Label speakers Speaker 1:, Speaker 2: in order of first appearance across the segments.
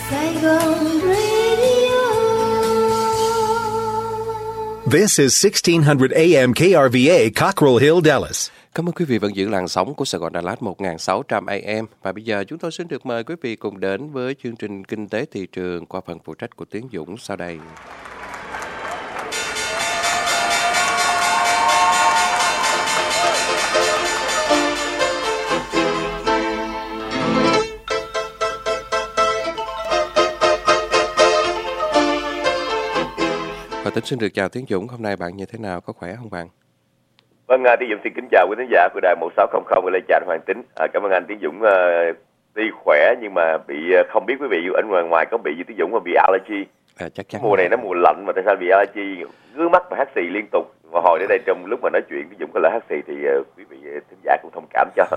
Speaker 1: Saigon Radio.
Speaker 2: This is 1600 AM KRVA, Cockrell Hill, Dallas.
Speaker 3: Cảm ơn quý vị vẫn giữ làn sóng của Sài Gòn Đà Lạt 1600 AM. Và bây giờ chúng tôi xin được mời quý vị cùng đến với chương trình Kinh tế thị trường qua phần phụ trách của Tiến Dũng sau đây. Và Tính xin được chào Tiến Dũng, hôm nay bạn như thế nào, có khỏe không bạn?
Speaker 4: Vâng, Tiến Dũng xin kính chào quý khán giả của đài 1600 của Lê Trà Hoàng Tính. Cảm ơn anh Tiến Dũng. Tuy khỏe nhưng mà bị không biết quý vị ở ngoài có bị gì Tiến Dũng mà bị allergy.
Speaker 3: Chắc chắn.
Speaker 4: Mùa này nó mùa lạnh mà tại sao bị allergy, ngứa mắt và hắt xì liên tục. Và hồi đến đây trong lúc mà nói chuyện Tiến Dũng có lỡ hắt xì thì quý vị thính giả cũng thông cảm cho.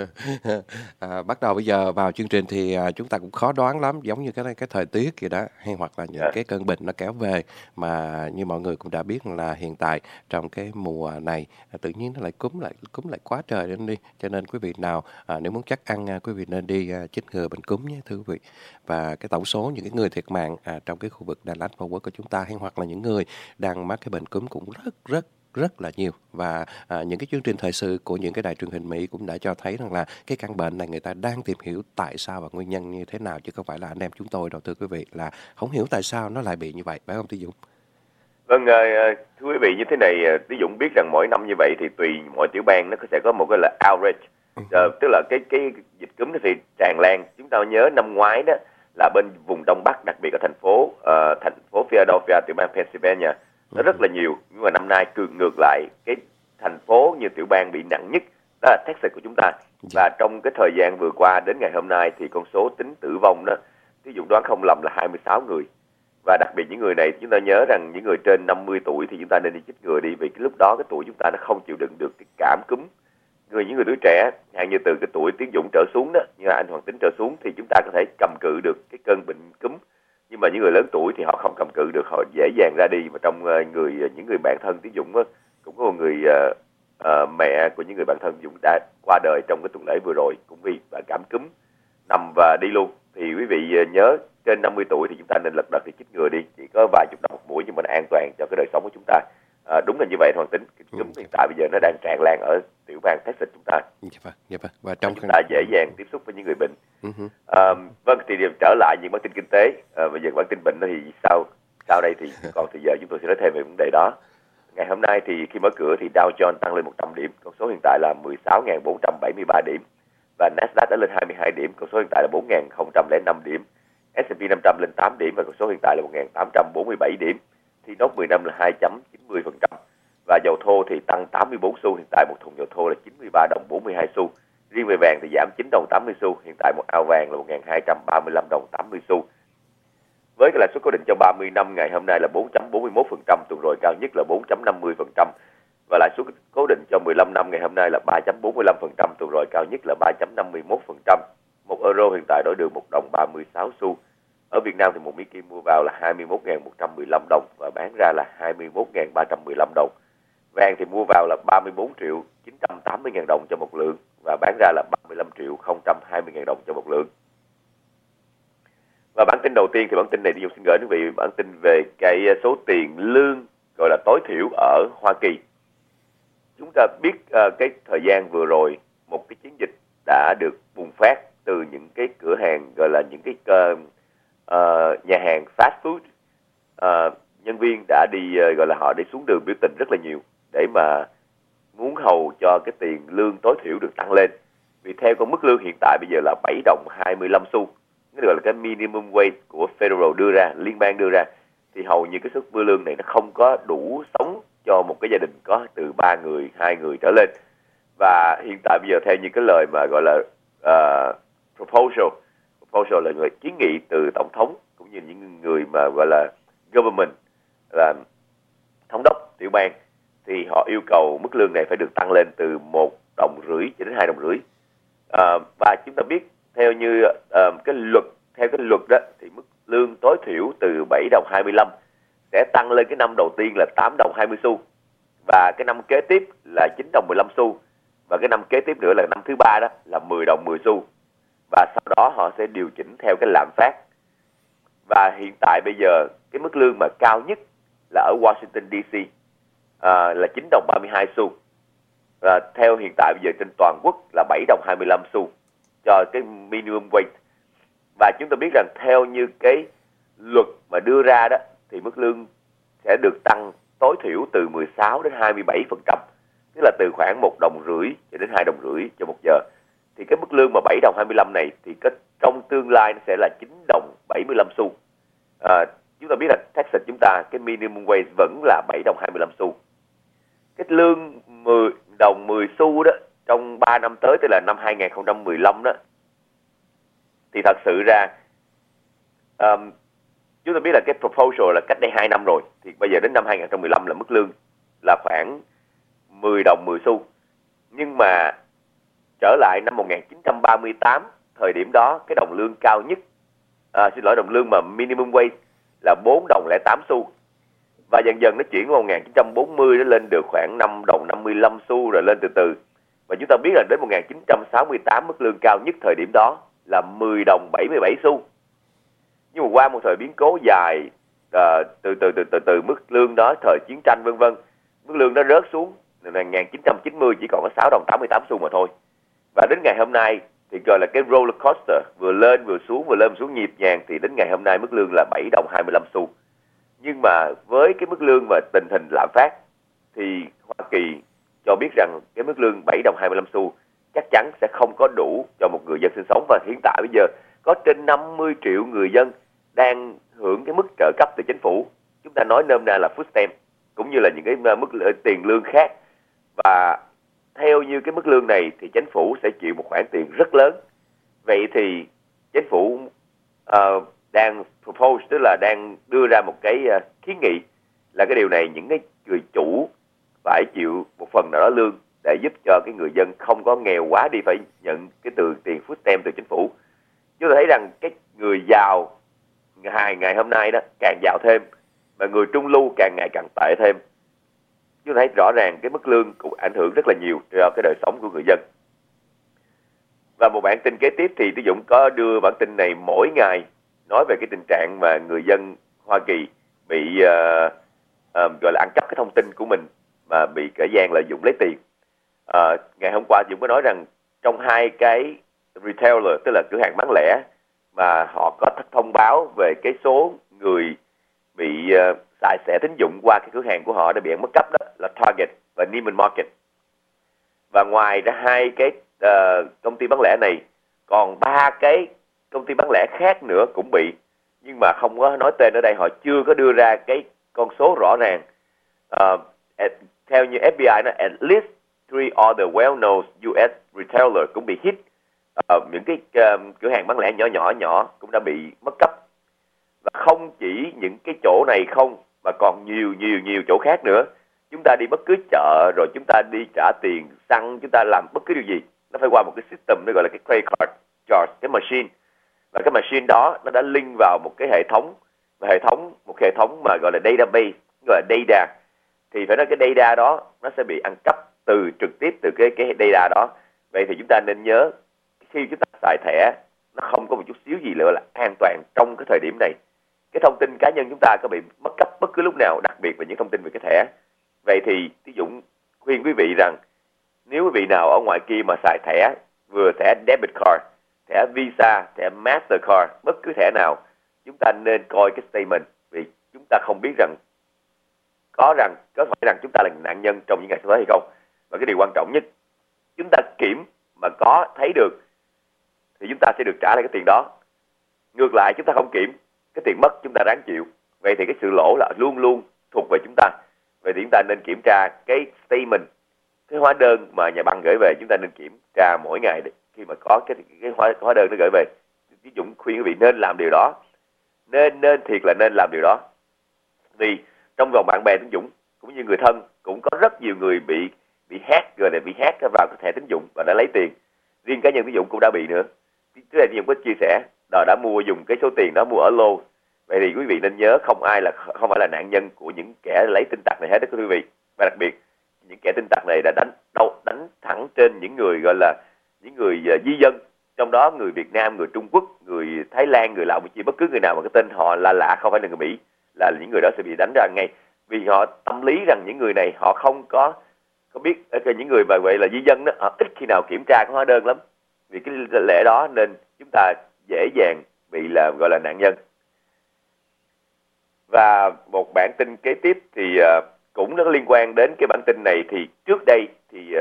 Speaker 3: Bắt đầu bây giờ vào chương trình thì chúng ta cũng khó đoán lắm, giống như cái thời tiết vậy đó, hay hoặc là những cái cơn bệnh nó kéo về, mà như mọi người cũng đã biết là hiện tại trong cái mùa này tự nhiên nó lại cúm lại quá trời lên đi, cho nên quý vị nào nếu muốn chắc ăn quý vị nên đi chích ngừa bệnh cúm nhé thưa quý vị. Và cái tổng số những cái người thiệt mạng trong cái khu vực Đà Lạt Mậu Quốc của chúng ta, hay hoặc là những người đang mắc cái bệnh cúm cũng rất là nhiều. Và những cái chương trình thời sự của những cái đài truyền hình Mỹ cũng đã cho thấy rằng là cái căn bệnh này người ta đang tìm hiểu tại sao và nguyên nhân như thế nào, chứ không phải là anh em chúng tôi đâu thưa quý vị, là không hiểu tại sao nó lại bị như vậy, phải không Tiến Dũng?
Speaker 4: Vâng, thưa quý vị, như thế này, Tiến Dũng biết rằng mỗi năm như vậy thì tùy mỗi tiểu bang nó sẽ có một cái là outbreak, tức là cái dịch cúm nó thì tràn lan. Chúng ta nhớ năm ngoái đó là bên vùng Đông Bắc, đặc biệt ở thành phố Philadelphia, tiểu bang Pennsylvania, nó rất là nhiều. Nhưng mà năm nay ngược lại, cái thành phố như tiểu bang bị nặng nhất đó là Texas của chúng ta. Và trong cái thời gian vừa qua đến ngày hôm nay thì con số tính tử vong đó, ví dụ đoán không lầm là 26 người. Và đặc biệt những người này chúng ta nhớ rằng những người trên 50 tuổi thì chúng ta nên đi chích ngừa đi, vì cái lúc đó cái tuổi chúng ta nó không chịu đựng được cái cảm cúm. Những người tuổi trẻ, hàng như từ cái tuổi Tiến Dũng trở xuống đó, như anh Hoàng Tính trở xuống thì chúng ta có thể cầm cự được cái cơn bệnh cúm. Nhưng mà những người lớn tuổi thì họ không cầm cự được, họ dễ dàng ra đi. Và trong những người bạn thân Tiến Dũng cũng có một người mẹ của những người bạn thân Dũng đã qua đời trong cái tuần lễ vừa rồi cũng vì cảm cúm, nằm và đi luôn. Thì quý vị nhớ trên 50 tuổi thì chúng ta nên lật đật đi chích ngừa đi, chỉ có vài chục đồng một mũi nhưng mà nó an toàn cho cái đời sống của chúng ta. Đúng là như vậy Hoàng Tính, cúm hiện tại bây giờ nó đang tràn lan ở tiểu bang Texas chúng ta.
Speaker 3: Dạ vâng. Và trong
Speaker 4: chúng ta dễ dàng tiếp xúc với những người bệnh. Vâng, thì trở lại những bản tin kinh tế. Bây giờ bản tin bệnh thì sau đây thì còn thì giờ chúng tôi sẽ nói thêm về vấn đề đó. Ngày hôm nay thì khi mở cửa thì Dow Jones tăng lên 100 điểm, con số hiện tại là 16.473 điểm, và Nasdaq đã lên 22 điểm, con số hiện tại là 4.005 điểm. S&P 500 lên 8 điểm và con số hiện tại là 1.847 điểm. Thì nốt 10 năm là 2.90%. Và dầu thô thì tăng 84 xu, hiện tại một thùng dầu thô là 93 đồng 42 xu. Riêng về vàng thì giảm 9 đồng 80 xu, hiện tại một ao vàng là 1.235 đồng 80 xu. Với cái lãi suất cố định cho 30 năm ngày hôm nay là 4.41%, tuần rồi cao nhất là 4.50%. Và lãi suất cố định cho 15 năm ngày hôm nay là 3.45%, tuần rồi cao nhất là 3.51%. Một euro hiện tại đổi được 1 đồng 36 xu. Ở Việt Nam thì một Mỹ Kim mua vào là 21.115 đồng và bán ra là 21.315 đồng. Vàng thì mua vào là 34.980.000 đồng cho một lượng và bán ra là 35.020.000 đồng cho một lượng. Và bản tin đầu tiên thì bản tin này Đi Dung xin gửi quý vị bản tin về cái số tiền lương gọi là tối thiểu ở Hoa Kỳ. Chúng ta biết cái thời gian vừa rồi một cái chiến dịch đã được bùng phát từ những cái cửa hàng gọi là những cái nhà hàng fast food. Nhân viên đã đi gọi là họ đi xuống đường biểu tình rất là nhiều để mà muốn hầu cho cái tiền lương tối thiểu được tăng lên. Vì theo con mức lương hiện tại bây giờ là 7 đồng 25 xu, cái gọi là cái minimum wage của federal đưa ra, liên bang đưa ra, thì hầu như cái mức lương này nó không có đủ sống cho một cái gia đình có từ 3 người, 2 người trở lên. Và hiện tại bây giờ theo như cái lời mà gọi là proposal là người kiến nghị từ tổng thống cũng như những người mà gọi là government, là thống đốc tiểu bang, thì họ yêu cầu mức lương này phải được tăng lên từ 1,5 đồng cho đến 2,5 đồng. Và chúng ta biết theo như cái luật đó thì mức lương tối thiểu từ 7 đồng 25 sẽ tăng lên cái năm đầu tiên là 8 đồng 20 xu, và cái năm kế tiếp là 9 đồng 15 xu, và cái năm kế tiếp nữa là năm thứ ba đó là 10 đồng 10 xu. Và sau đó họ sẽ điều chỉnh theo cái lạm phát. Và hiện tại bây giờ cái mức lương mà cao nhất là ở Washington DC là 9 đồng 32 xu. Và theo hiện tại bây giờ trên toàn quốc là 7 đồng 25 xu cho cái minimum wage. Và chúng ta biết rằng theo như cái luật mà đưa ra đó thì mức lương sẽ được tăng tối thiểu từ 16 đến 27%, tức là từ khoảng 1,5 đồng cho đến 2,5 đồng cho một giờ. Thì cái mức lương mà 7 đồng 25 này thì trong tương lai nó sẽ là 9 đồng 75 xu. Chúng ta biết là Texas chúng ta cái minimum wage vẫn là 7 đồng 25 xu. Cái lương 10 đồng 10 xu đó trong 3 năm tới, tức là năm 2015 đó, thì thật sự ra chúng ta biết là cái proposal là cách đây 2 năm rồi, thì bây giờ đến năm 2015 là mức lương là khoảng 10 đồng 10 xu. Nhưng mà trở lại năm 1938, thời điểm đó cái đồng lương cao nhất, đồng lương mà minimum wage là 4 đồng 08 xu. Và dần dần nó chuyển vào 1940 nó lên được khoảng 5 đồng 55 xu rồi lên từ từ. Và chúng ta biết là đến 1968 mức lương cao nhất thời điểm đó là 10 đồng 77 xu. Nhưng mà qua một thời biến cố dài, từ mức lương đó thời chiến tranh vân vân, mức lương đó rớt xuống, năm 1990 chỉ còn có 6 đồng 88 xu mà thôi. Và đến ngày hôm nay thì gọi là cái roller coaster, vừa lên vừa xuống, vừa lên vừa xuống nhịp nhàng, thì đến ngày hôm nay mức lương là 7 đồng 25 xu. Nhưng mà với cái mức lương và tình hình lạm phát thì Hoa Kỳ cho biết rằng cái mức lương 7 đồng 25 xu chắc chắn sẽ không có đủ cho một người dân sinh sống. Và hiện tại bây giờ có trên 50 triệu người dân đang hưởng cái mức trợ cấp từ chính phủ. Chúng ta nói nôm na là food stamp, cũng như là những cái mức tiền lương khác. Và theo như cái mức lương này thì chính phủ sẽ chịu một khoản tiền rất lớn. Vậy thì chính phủ đang propose, tức là đang đưa ra một cái kiến nghị là cái điều này những cái người chủ phải chịu một phần nào đó lương để giúp cho cái người dân không có nghèo quá đi phải nhận cái tiền food stamp từ chính phủ. Chúng ta thấy rằng cái người giàu ngày hôm nay đó càng giàu thêm, mà người trung lưu càng ngày càng tệ thêm. Chúng ta thấy rõ ràng cái mức lương cũng ảnh hưởng rất là nhiều cho cái đời sống của người dân. Và một bản tin kế tiếp thì Tú Dũng có đưa bản tin này mỗi ngày nói về cái tình trạng mà người dân Hoa Kỳ bị gọi là ăn cắp cái thông tin của mình mà bị kẻ gian lợi dụng lấy tiền. Ngày hôm qua Dũng có nói rằng trong hai cái retailer, tức là cửa hàng bán lẻ mà họ có thông báo về cái số người bị xài xẻ tín dụng qua cái cửa hàng của họ đã bị mất cắp, đó là Target và Neiman Marcus. Và ngoài ra hai cái công ty bán lẻ này, còn 3 cái công ty bán lẻ khác nữa cũng bị, nhưng mà không có nói tên ở đây, họ chưa có đưa ra cái con số rõ ràng. Theo như FBI nó, at least 3 other well-known US retailers cũng bị hit. Những cái cửa hàng bán lẻ nhỏ cũng đã bị mất cắp. Và không chỉ những cái chỗ này không, mà còn nhiều chỗ khác nữa. Chúng ta đi bất cứ chợ, rồi chúng ta đi trả tiền xăng, chúng ta làm bất cứ điều gì, nó phải qua một cái system nó gọi là cái credit card charge, cái machine. Và cái machine đó nó đã link vào một cái hệ thống mà gọi là database, gọi là data. Thì phải nói cái data đó nó sẽ bị ăn cắp trực tiếp từ cái data đó. Vậy thì chúng ta nên nhớ, khi chúng ta xài thẻ, nó không có một chút xíu gì nữa là an toàn trong cái thời điểm này. Cái thông tin cá nhân chúng ta có bị mất cắp bất cứ lúc nào, đặc biệt về những thông tin về cái thẻ. Vậy thì Tú Dũng khuyên quý vị rằng nếu quý vị nào ở ngoài kia mà xài thẻ, vừa thẻ debit card, thẻ Visa, thẻ Mastercard, bất cứ thẻ nào, chúng ta nên coi cái statement, vì chúng ta không biết rằng có phải rằng chúng ta là nạn nhân trong những ngày sắp tới hay không. Và cái điều quan trọng nhất, chúng ta kiểm mà có thấy được thì chúng ta sẽ được trả lại cái tiền đó. Ngược lại chúng ta không kiểm, cái tiền mất chúng ta ráng chịu. Vậy thì cái sự lỗ là luôn luôn thuộc về chúng ta. Vậy thì chúng ta nên kiểm tra cái statement, cái hóa đơn mà nhà băng gửi về, chúng ta nên kiểm tra mỗi ngày khi mà có cái hóa đơn nó gửi về. Ví dụ khuyên quý vị nên làm điều đó, nên thiệt là nên làm điều đó. Vì trong vòng bạn bè tín dụng cũng như người thân cũng có rất nhiều người bị hack, rồi bị hack vào cái thẻ tín dụng và đã lấy tiền. Riêng cá nhân tín dụng cũng đã bị nữa. Trước đây tín dụng có chia sẻ đã dùng cái số tiền đó mua ở lô. Vậy thì quý vị nên nhớ không phải là nạn nhân của những kẻ lấy tin tặc này hết đó quý vị. Và đặc biệt những kẻ tin tặc này đã đánh thẳng trên những người gọi là những người di dân, trong đó người Việt Nam, người Trung Quốc, người Thái Lan, người Lào, bất cứ người nào mà cái tên họ là lạ không phải là người Mỹ, là những người đó sẽ bị đánh ra ngay, vì họ tâm lý rằng những người này họ không có biết, những người mà vậy là di dân đó, họ ít khi nào kiểm tra có hóa đơn lắm, vì cái lẽ đó nên chúng ta dễ dàng bị là gọi là nạn nhân. Và một bản tin kế tiếp thì cũng rất liên quan đến cái bản tin này, thì trước đây thì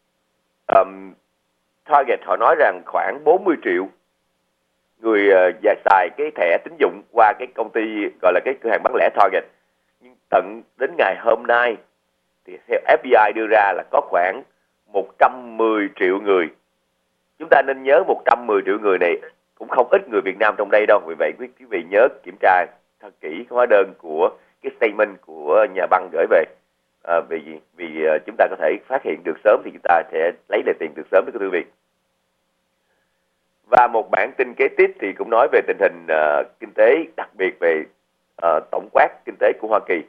Speaker 4: Target họ nói rằng khoảng 40 triệu người xài cái thẻ tín dụng qua cái công ty gọi là cái cửa hàng bán lẻ Target. Nhưng tận đến ngày hôm nay thì theo FBI đưa ra là có khoảng 110 triệu người. Chúng ta nên nhớ 110 triệu người này cũng không ít người Việt Nam trong đây đâu. Vì vậy quý vị nhớ kiểm tra thật kỹ hóa đơn của cái statement của nhà băng gửi về. Vì chúng ta có thể phát hiện được sớm thì chúng ta sẽ lấy lại tiền được sớm với quý vị. Và một bản tin kế tiếp thì cũng nói về tình hình kinh tế, đặc biệt về tổng quát kinh tế của Hoa Kỳ.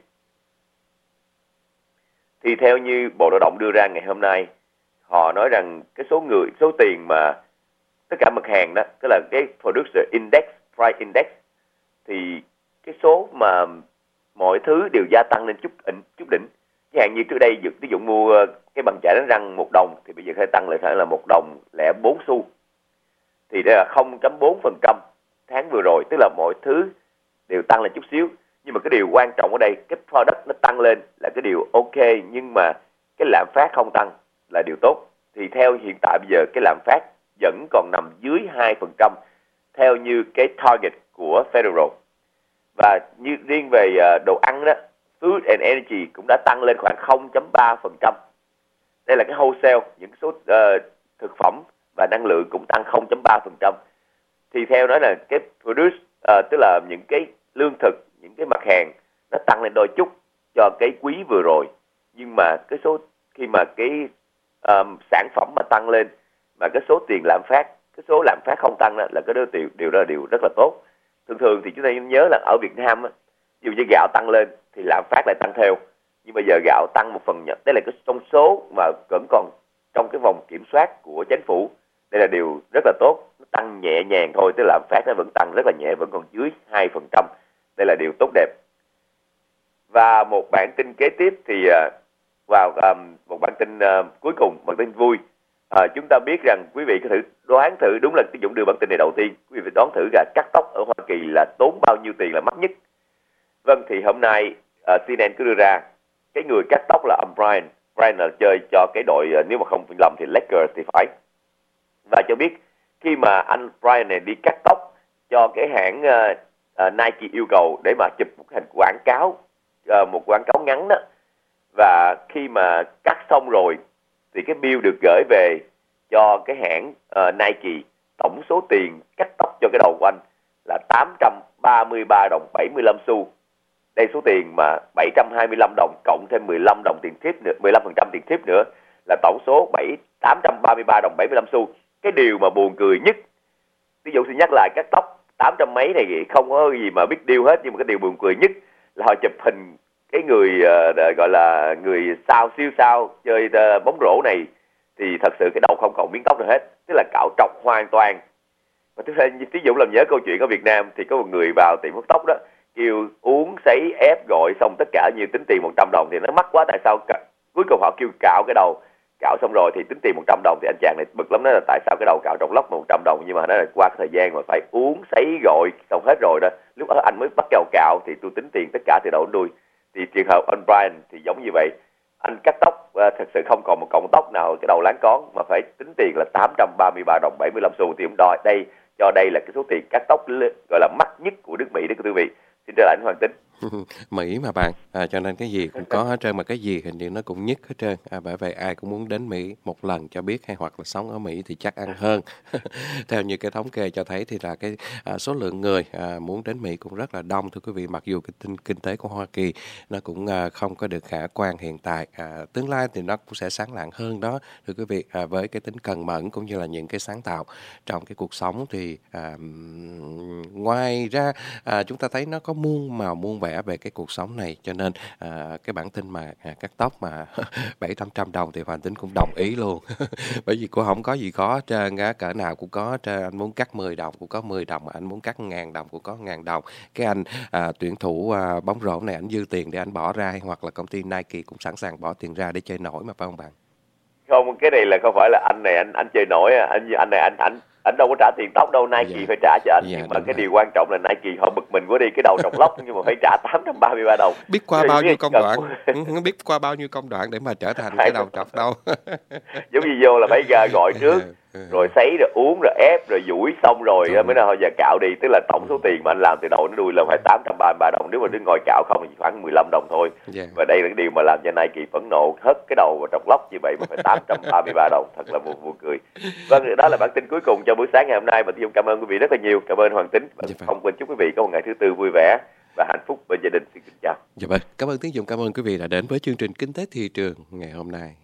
Speaker 4: Thì theo như Bộ Lao động đưa ra ngày hôm nay, họ nói rằng cái số tiền mà tất cả mặt hàng đó, tức là cái Producer Index, Price Index, thì cái số mà mọi thứ đều gia tăng lên chút đỉnh. Chẳng hạn như trước đây ví dụ mua cái bằng chải đánh răng 1 đồng thì bây giờ phải tăng lại phải là 1 đồng lẻ 4 xu. Thì đây là 0.4% tháng vừa rồi, tức là mọi thứ đều tăng lên chút xíu. Nhưng mà cái điều quan trọng ở đây, cái product nó tăng lên là cái điều ok, nhưng mà cái lạm phát không tăng là điều tốt. Thì theo hiện tại bây giờ cái lạm phát vẫn còn nằm dưới 2% theo như cái target của Federal. Và như riêng về đồ ăn đó, Food and Energy cũng đã tăng lên khoảng 0.3%. Đây là cái wholesale, những số thực phẩm và năng lượng cũng tăng 0.3%. Thì theo đó là cái produce, tức là những cái lương thực, những cái mặt hàng nó tăng lên đôi chút cho cái quý vừa rồi. Nhưng mà cái số khi mà cái sản phẩm mà tăng lên mà cái số tiền lạm phát, cái số lạm phát không tăng đó, là cái điều đó là điều rất là tốt. Thường thì chúng ta nhớ là ở Việt Nam, ví dụ như gạo tăng lên thì lạm phát lại tăng theo. Nhưng bây giờ gạo tăng một phần nhỏ, đây là cái trong số mà vẫn còn trong cái vòng kiểm soát của chính phủ. Đây là điều rất là tốt, nó tăng nhẹ nhàng thôi, tức là lạm phát nó vẫn tăng rất là nhẹ, vẫn còn dưới 2%. Đây là điều tốt đẹp. Và một bản tin kế tiếp thì một bản tin cuối cùng, bản tin vui. Chúng ta biết rằng quý vị có thử đoán thử, đúng là Dũng đưa bản tin này đầu tiên, quý vị đoán thử là cắt tóc ở Hoa Kỳ là tốn bao nhiêu tiền là mắc nhất. Vâng, thì hôm nay CNN cứ đưa ra cái người cắt tóc là ông Brian. Brian là chơi cho cái đội, nếu mà không lầm thì Lakers thì phải. Và cho biết khi mà anh Brian này đi cắt tóc cho cái hãng Nike yêu cầu để mà chụp một hình quảng cáo, một quảng cáo ngắn đó. Và khi mà cắt xong rồi thì cái bill được gửi về cho cái hãng Nike, tổng số tiền cắt tóc cho cái đầu của anh là 833 đồng 75 xu. Đây số tiền mà 725 đồng cộng thêm 15 đồng tiền tip nữa, 15% tiền tip nữa là tổng số 833 đồng 75 xu. Cái điều mà buồn cười nhất, ví dụ xin nhắc lại, cắt tóc 800 mấy này không có gì mà biết deal hết, nhưng mà cái điều buồn cười nhất là họ chụp hình cái người gọi là người siêu sao chơi bóng rổ này, thì thật sự cái đầu không còn miếng tóc nào hết, tức là cạo trọc hoàn toàn. Và thứ hai, ví dụ làm nhớ câu chuyện ở Việt Nam thì có một người vào tiệm hớt tóc đó, kêu uống sấy ép gọi xong tất cả như tính tiền 100 đồng thì nó mắc quá, tại sao cuối cùng họ kêu cạo cái đầu, cạo xong rồi thì tính tiền 100 đồng thì anh chàng này bực lắm, nói là tại sao cái đầu cạo trong lóc mà 100 đồng, nhưng mà nó là qua cái thời gian mà phải uống sấy gọi xong hết rồi đó, lúc đó anh mới bắt đầu cạo thì tôi tính tiền tất cả từ đầu đến đuôi. Thì trường hợp anh Brian thì giống như vậy, anh cắt tóc thật sự không còn một cọng tóc nào cái đầu láng cón mà phải tính tiền là 833 đồng 75 xu, thì ông đòi đây là cái số tiền cắt tóc gọi là mắc nhất của nước Mỹ đấy quý vị. Xin trở lại anh Hoàng Tính.
Speaker 3: Mỹ mà bạn, cho nên cái gì cũng có hết trơn, mà cái gì hình như nó cũng nhất hết trơn. Bởi vậy ai cũng muốn đến Mỹ một lần cho biết, hay hoặc là sống ở Mỹ thì chắc ăn hơn. Theo như cái thống kê cho thấy thì là cái số lượng người muốn đến Mỹ cũng rất là đông thưa quý vị, mặc dù cái kinh tế của Hoa Kỳ nó cũng không có được khả quan hiện tại. Tương lai thì nó cũng sẽ sáng lạng hơn đó thưa quý vị, với cái tính cần mẫn cũng như là những cái sáng tạo trong cái cuộc sống. Thì ngoài ra chúng ta thấy nó có muôn màu muôn vẻ vẻ về cái cuộc sống này, cho nên cái bản tin mà cắt tóc mà 700 đồng thì Hoàng Tính cũng đồng ý luôn. Bởi vì cũng không có gì khó hết trơn á, cỡ nào cũng có hết trơn. Anh muốn cắt 10 đồng cũng có 10 đồng, anh muốn cắt 1.000 đồng cũng có 1.000 đồng. Cái anh tuyển thủ bóng rổ này anh dư tiền để anh bỏ ra, hoặc là công ty Nike cũng sẵn sàng bỏ tiền ra để chơi nổi mà, phải không bạn?
Speaker 4: Không, cái này là không phải là anh này anh chơi nổi, anh này anh đâu có trả tiền tóc đâu, Nike phải trả cho anh. Nhưng mà cái điều quan trọng là Nike họ bực mình quá đi, cái đầu trọc lóc nhưng mà phải trả 833 đồng.
Speaker 3: Biết qua bao nhiêu công đoạn, không biết qua bao nhiêu công đoạn để mà trở thành cái đầu trọc đâu.
Speaker 4: Giống như vô là phải gọi trước, rồi sấy, rồi uống, rồi ép, rồi duỗi xong rồi mới nói thôi giờ cạo đi. Tức là tổng số tiền mà anh làm từ đầu đến đuôi là phải 833 đồng. Nếu mà đứng ngồi cạo không thì khoảng 15 đồng thôi. Và đây là cái điều mà làm cho Nike phẫn nộ, hất cái đầu và trọc lóc như vậy mà phải 833 đồng. Thật là buồn cười. Vâng, đó là bản tin cuối cùng cho buổi sáng ngày hôm nay. Và Thi Dung cảm ơn quý vị rất là nhiều. Cảm ơn Hoàng Tính. Không quên chúc quý vị có một ngày thứ tư vui vẻ và hạnh phúc bên gia đình. Xin kính chào.
Speaker 3: Dạ vâng, cảm ơn Tiến Dung, cảm ơn quý vị đã đến với chương trình Kinh tế thị trường ngày hôm nay.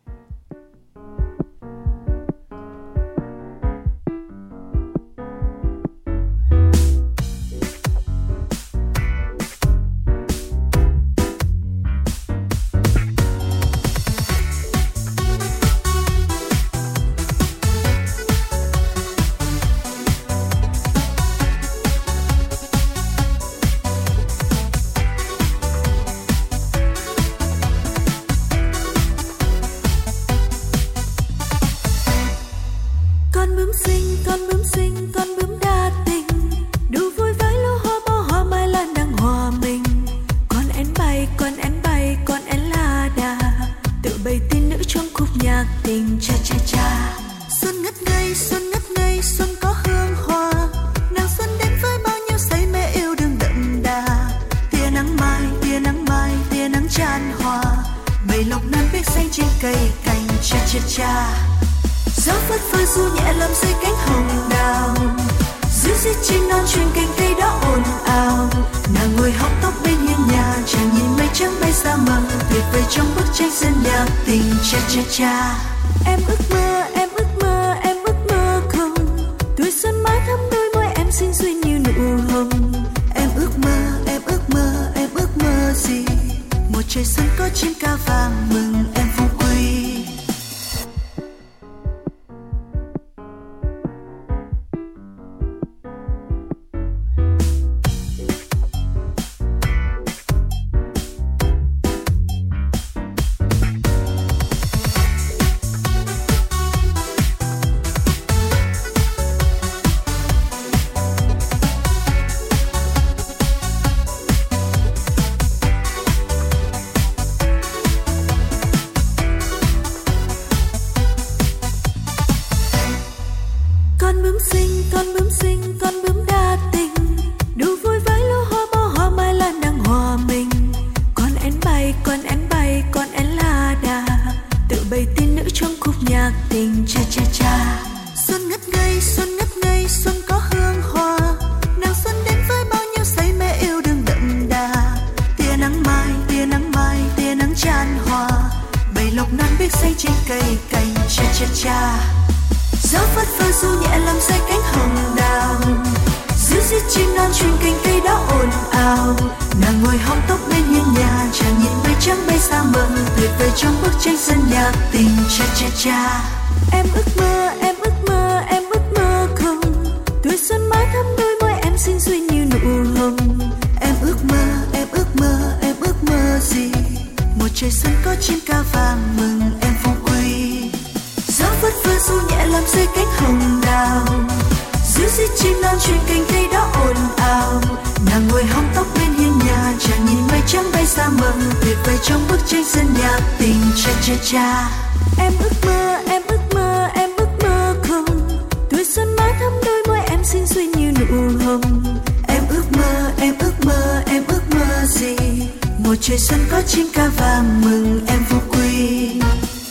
Speaker 1: Gió phất phơ du nhẹ làm rơi cánh hồng đào, dưới chim non chuyên cành cây đó ồn ào. Nàng ngồi hóng tóc bên hiên nhà, chàng nhìn mây trắng bay xa mờ, tuyệt vời trong bức tranh dân nhạc tình cha cha cha. Em ước mơ, em ước mơ, em ước mơ không, tuổi xuân mãi thắm đôi môi em xinh duyên như nụ hồng. Em ước mơ, em ước mơ, em ước mơ gì? Một trời xuân có chim ca vàng mừng em phú quý. Con bướm đa tình, đủ vui với lúa hoa bao hoa mai lan đang hòa mình. Con én bay, con én la đà, tự bày tiên nữ trong khúc nhạc tình cha cha cha. Xuân ngất ngây, xuân có hương hoa, nàng xuân đến với bao nhiêu say mê yêu đương đậm đà. Tia nắng mai, tia nắng chan hòa, bầy lộc non biếc xanh trên cây cành cha cha cha. Gió phất phơ du nhẹ làm rơi cánh hồng đào, dưới chim non chuyên cành cây đó ồn ào. Nàng ngồi hóng tóc bên hiên nhà, chàng nhìn mây trắng bay xa mờ, tuyệt vời trong bức tranh dân nhạc tình cha cha cha. Em ước mơ, em ước mơ, em ước mơ không, tuổi xuân mãi thắm đôi môi em xinh duyên như nụ hồng. Em ước mơ, em ước mơ, em ước mơ gì? Một trời xuân có chim ca vàng mừng em phú quý. Gió phất phơ du nhẹ làm rơi cánh hồng đào, dưới chim non chuyên cành cây đó ồn ào. Nàng ngồi hóng tóc bên hiên nhà, chàng nhìn mây trắng bay xa mờ, tuyệt vời trong bức tranh dân nhạc tình cha cha cha. Em ước mơ, em ước mơ, em ước mơ không, tuổi xuân mãi thắm đôi môi em xinh duyên như nụ hồng. Em ước mơ, em ước mơ, em ước mơ gì? Một trời xuân có chim ca vàng mừng em phú quý.